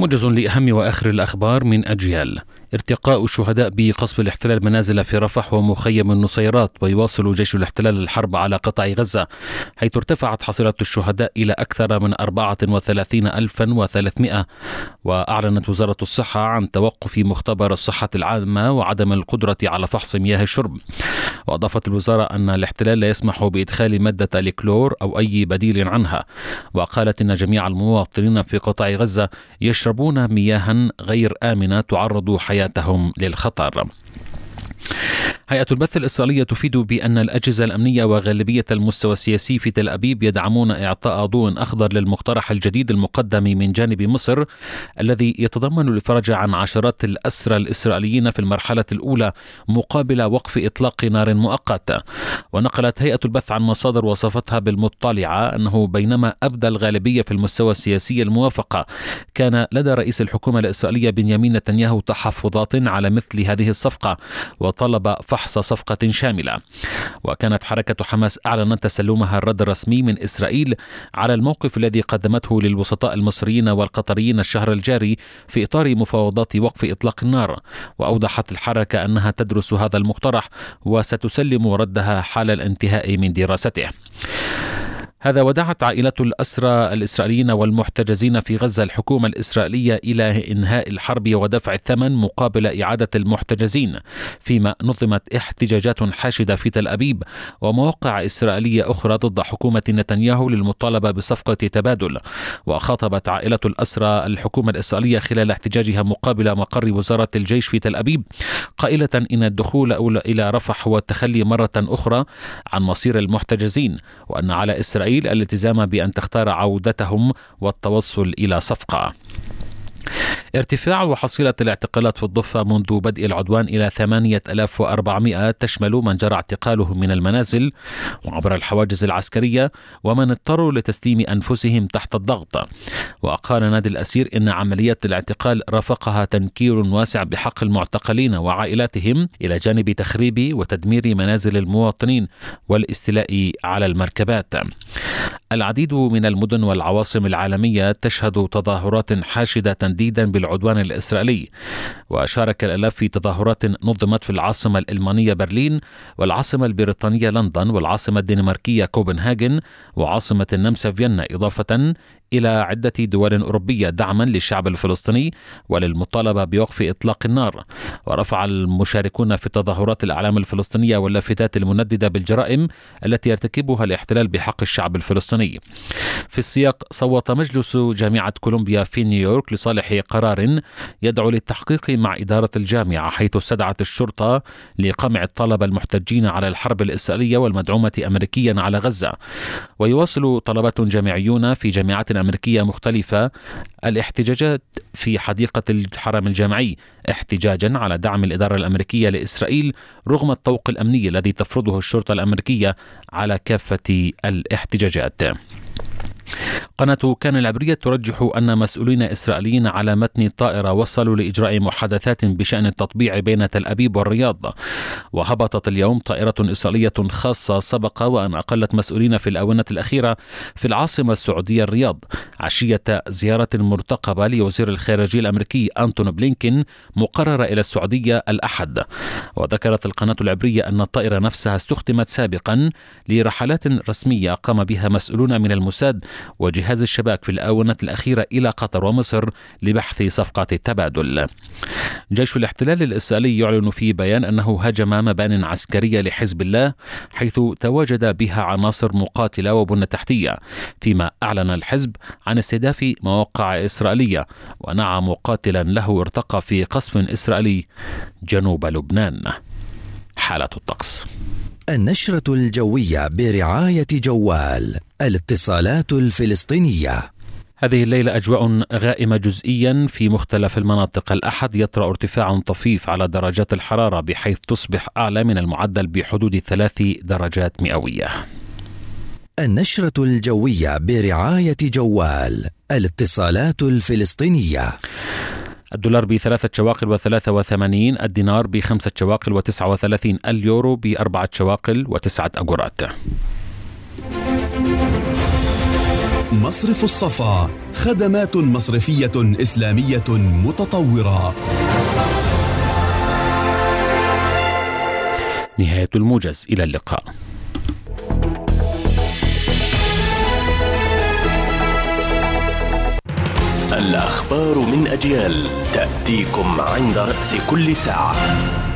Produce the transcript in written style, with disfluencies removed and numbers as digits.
موجز لأهم وآخر الأخبار من أجيال. ارتقاء الشهداء بقصف الاحتلال منازل في رفح ومخيم النصيرات، ويواصل جيش الاحتلال الحرب على قطاع غزة، حيث ارتفعت حصيلة الشهداء إلى أكثر من 34,300. وأعلنت وزارة الصحة عن توقف مختبر الصحة العامة وعدم القدرة على فحص مياه الشرب. وأضافت الوزارة أن الاحتلال لا يسمح بإدخال مادة الكلور أو أي بديل عنها، وقالت إن جميع المواطنين في قطاع غزة يشربون مياه غير آمنة تعرض حياتهم للخطر. هيئة البث الإسرائيلية تفيد بأن الأجهزة الأمنية وغالبية المستوى السياسي في تل أبيب يدعمون إعطاء ضوء أخضر للمقترح الجديد المقدم من جانب مصر، الذي يتضمن الإفراج عن عشرات الأسرى الإسرائيليين في المرحلة الأولى مقابل وقف إطلاق نار مؤقت. ونقلت هيئة البث عن مصادر وصفتها بالمطلعة أنه بينما أبدى الغالبية في المستوى السياسي الموافقة، كان لدى رئيس الحكومة الإسرائيلية بنيامين نتنياهو تحفظات على مثل هذه الصفقة، وطلب فحص صفقة شاملة. وكانت حركة حماس أعلنت تسلمها الرد الرسمي من إسرائيل على الموقف الذي قدمته للوسطاء المصريين والقطريين الشهر الجاري في إطار مفاوضات وقف إطلاق النار. وأوضحت الحركة أنها تدرس هذا المقترح وستسلم ردها حال الانتهاء من دراسته. هذا ودعت عائلات الأسرى الإسرائيليين والمحتجزين في غزة الحكومة الإسرائيلية إلى إنهاء الحرب ودفع الثمن مقابل إعادة المحتجزين، فيما نظمت احتجاجات حاشدة في تل أبيب ومواقع إسرائيلية أخرى ضد حكومة نتنياهو للمطالبة بصفقة تبادل. وخاطبت عائلة الأسرى الحكومة الإسرائيلية خلال احتجاجها مقابل مقر وزارة الجيش في تل أبيب، قائلة إن الدخول إلى رفح هو التخلي مرة أخرى عن مصير المحتجزين، وأن على إسرائيل الالتزام بأن تختار عودتهم والتوصل إلى صفقة. ارتفاع حصيلة الاعتقالات في الضفة منذ بدء العدوان إلى 8,400 تشمل من جرى اعتقاله من المنازل وعبر الحواجز العسكرية، ومن اضطروا لتسليم أنفسهم تحت الضغط. وقال نادي الأسير إن عملية الاعتقال رافقها تنكير واسع بحق المعتقلين وعائلاتهم، إلى جانب تخريب وتدمير منازل المواطنين والاستيلاء على المركبات. العديد من المدن والعواصم العالمية تشهد تظاهرات حاشدة تنديدا بالعدوان الإسرائيلي، وشارك الآلاف في تظاهرات نظمت في العاصمة الألمانية برلين، والعاصمة البريطانية لندن، والعاصمة الدنماركية كوبنهاجن، وعاصمة النمسا فيينا، إضافة إلى عدة دول أوروبية دعما للشعب الفلسطيني وللمطالبة بوقف إطلاق النار. ورفع المشاركون في التظاهرات الأعلام الفلسطينية واللافتات المنددة بالجرائم التي يرتكبها الاحتلال بحق الشعب الفلسطيني. في السياق، صوت مجلس جامعة كولومبيا في نيويورك لصالح قرار يدعو للتحقيق مع إدارة الجامعة، حيث استدعت الشرطة لقمع الطلبة المحتجين على الحرب الإسرائيلية والمدعومة أمريكيا على غزة. ويواصل طلبة جامعيون في جامعات أمريكية مختلفة الاحتجاجات في حديقة الحرم الجامعي، احتجاجا على دعم الإدارة الأمريكية لإسرائيل رغم الطوق الأمني الذي تفرضه الشرطة الأمريكية على كافة الاحتجاجات. قناة كان العبرية ترجح أن مسؤولين إسرائيليين على متن طائرة وصلوا لإجراء محادثات بشأن التطبيع بين تل أبيب والرياض. وهبطت اليوم طائرة إسرائيلية خاصة سبق وأن أقلت مسؤولين في الآونة الأخيرة في العاصمة السعودية الرياض، عشية زيارة مرتقبة لوزير الخارجية الأمريكي أنتون بلينكين مقررة إلى السعودية الأحد. وذكرت القناة العبرية أن الطائرة نفسها استخدمت سابقا لرحلات رسمية قام بها مسؤولون من الموساد وجهاز الشباك في الآونة الأخيرة إلى قطر ومصر لبحث صفقات التبادل. جيش الاحتلال الإسرائيلي يعلن في بيان أنه هاجم مبان عسكرية لحزب الله حيث تواجد بها عناصر مقاتلة وبنى تحتية، فيما أعلن الحزب عن استهداف مواقع إسرائيلية ونعى مقاتلا له ارتقى في قصف إسرائيلي جنوب لبنان. حالة الطقس. النشرة الجوية برعاية جوال الاتصالات الفلسطينية. هذه الليلة أجواء غائمة جزئيا في مختلف المناطق. الأحد يطرأ ارتفاع طفيف على درجات الحرارة بحيث تصبح أعلى من المعدل بحدود 3 درجات مئوية. النشرة الجوية برعاية جوال الاتصالات الفلسطينية. الدولار ب3 شواقل و83، الدينار ب5 شواقل و39، اليورو ب4 شواقل و9 أجورات. مصرف الصفا، خدمات مصرفية إسلامية متطورة. نهاية الموجز، إلى اللقاء. الأخبار من أجيال تأتيكم عند رأس كل ساعة.